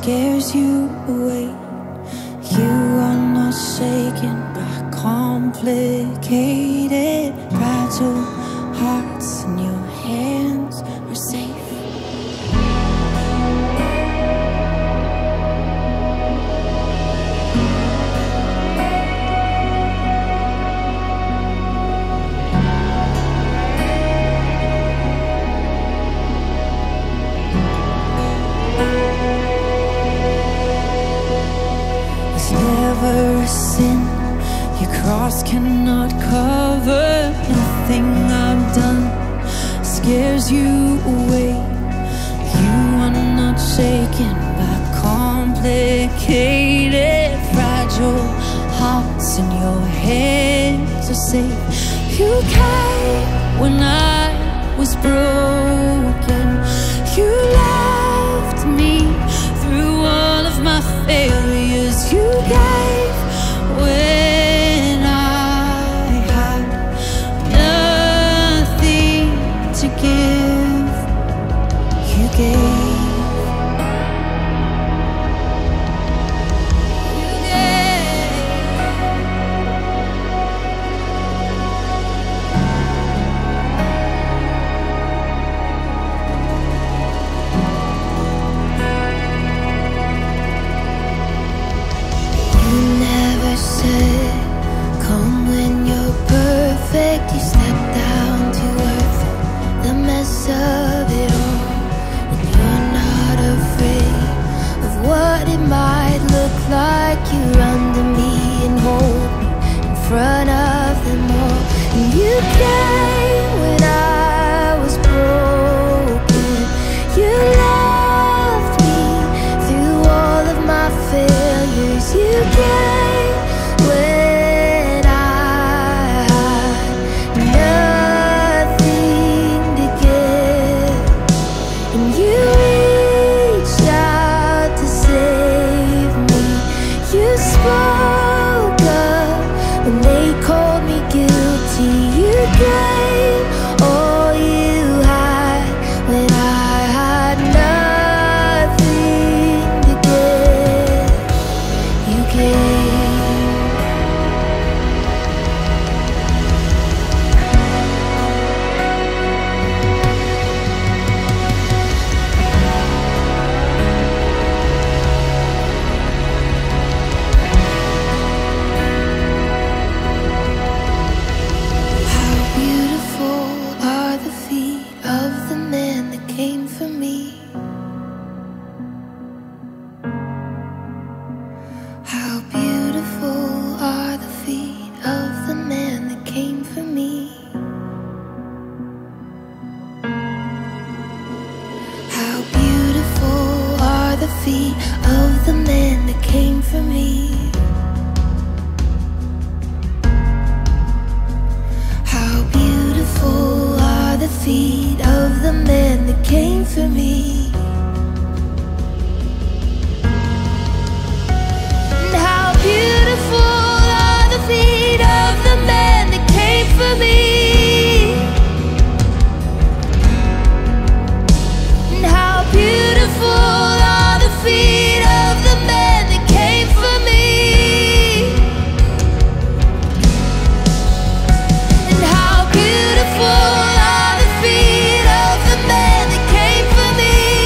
scares you away. You are not shaken by complicated, fragile hearts, and your hands are safe. Never a sin your cross cannot cover. Nothing I've done scares you away. You are not shaken by complicated, fragile hearts, and your hands are safe. You came when I was broken. You loved me through all of my failures. You gave when I had nothing to give. You gave. Come when you're perfect. You step down to earth, the mess of it all, and you're not afraid of what it might look like. You run to me and hold me in front of them all. And you came when I was broken. You loved me through all of my failures. You came when I had nothing to give, and you reached out to save me. You spoke up when they called me guilty. You gave all you had when I had nothing to give. You gave. How beautiful are the feet of the man that came for me. How beautiful are the feet of the man that came for me. How beautiful are the feet of the man that came for me. Feet of the man that came for me. And how beautiful are the feet of the man that came for me. And how beautiful are the feet of the man that came for me.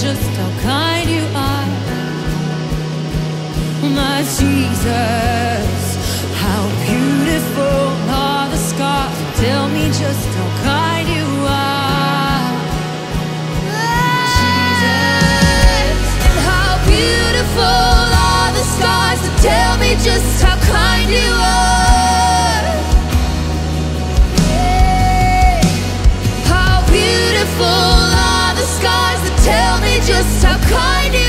just how kind you are. My Jesus, how beautiful are the scars. Tell me just how kind you are. Jesus, and how beautiful are the scars that tell me just how kind you are. How beautiful are the scars that tell me just how kind you are.